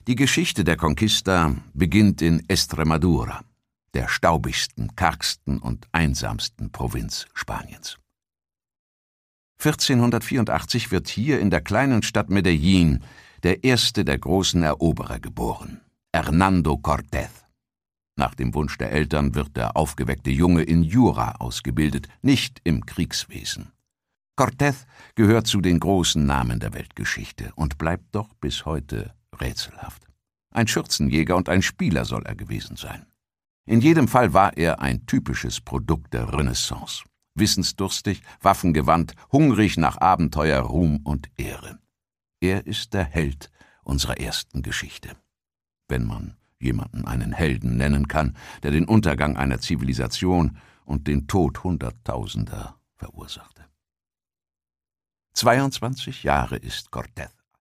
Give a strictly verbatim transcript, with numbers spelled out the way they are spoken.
Die Geschichte der Conquista beginnt in Estremadura, der staubigsten, kargsten und einsamsten Provinz Spaniens. vierzehnhundertvierundachtzig wird hier in der kleinen Stadt Medellín der erste der großen Eroberer geboren, Hernando Cortés. Nach dem Wunsch der Eltern wird der aufgeweckte Junge in Jura ausgebildet, nicht im Kriegswesen. Cortés gehört zu den großen Namen der Weltgeschichte und bleibt doch bis heute rätselhaft. Ein Schürzenjäger und ein Spieler soll er gewesen sein. In jedem Fall war er ein typisches Produkt der Renaissance. Wissensdurstig, waffengewandt, hungrig nach Abenteuer, Ruhm und Ehre. Er ist der Held unserer ersten Geschichte. Wenn man jemanden einen Helden nennen kann, der den Untergang einer Zivilisation und den Tod Hunderttausender verursachte. zweiundzwanzig Jahre ist Cortés.